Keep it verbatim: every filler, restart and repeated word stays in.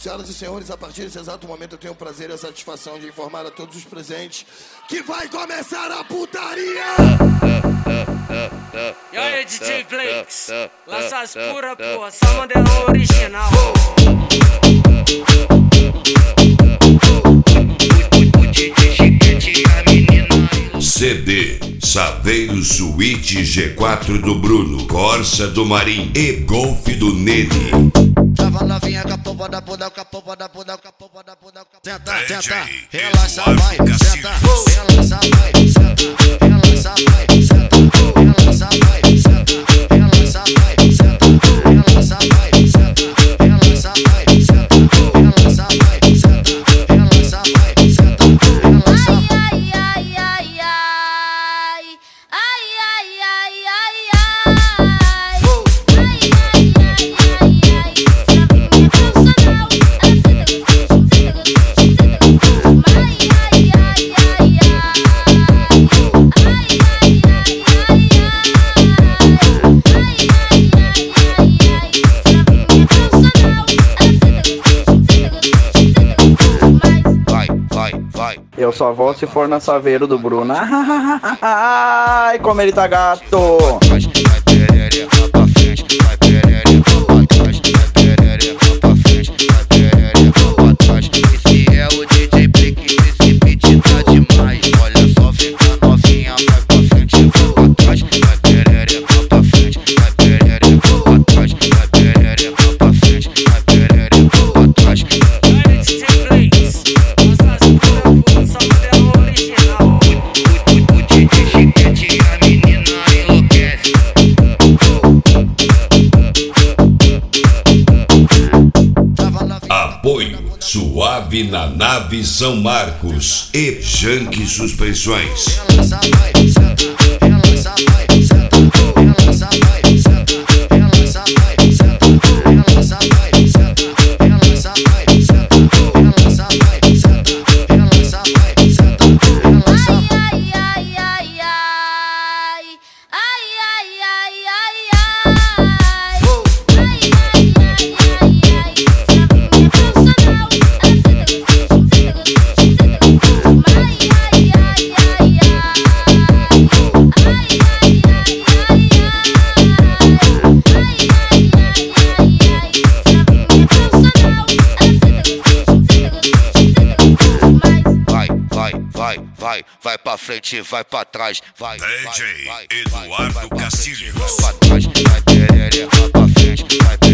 Senhoras e senhores, a partir desse exato momento eu tenho o prazer e a satisfação de informar a todos os presentes que vai começar a putaria! E aí, D J Blakes, lança as pura, porra, só modelão original. C D Saveiro Suíte G quatro do Bruno, Corsa do Marim e Golf do Nene. Tava novinha com a pompa da bunda, com a pompa da bunda, com a pompa da bunda. Senta, senta, relaxa, vai, senta, relaxa, vai, senta, relaxa, vai, senta, relaxa, vai, senta, relaxa, vai, senta, relaxa, vai, senta, relaxa, vai, senta, relaxa, vai, senta, relaxa, vai, senta, relaxa. Ai, ai, ai, ai, ai, ai, ai, ai, ai, Eu só vou se for na Saveiro do Bruno. Ai, como ele tá gato! Esse é o D J Blake, esse beat tá demais. Olha só, fica novinha, vai pra frente, vai pra trás. Vai perereca pra frente, vai perereca pra trás. Vai perereca pra frente, vai perereca pra trás. Apoio Suave na Nave São Marcos e Janque Suspensões. Relaxa, vai, senta, relaxa, vai, senta, relaxa, vai, senta, relaxa, vai, senta, relaxa, vai, senta, relaxa, vai, senta, relaxa, vai, senta, relaxa, vai, senta, relaxa. ai, ai, ai, ai, ai, ai, ai, ai, ai, Vai, vai, vai pra frente, vai pra trás, vai, D J vai, vai, Eduardo vai, vai pra frente, Castilhos. vai pra trás, vai perereca pra frente, vai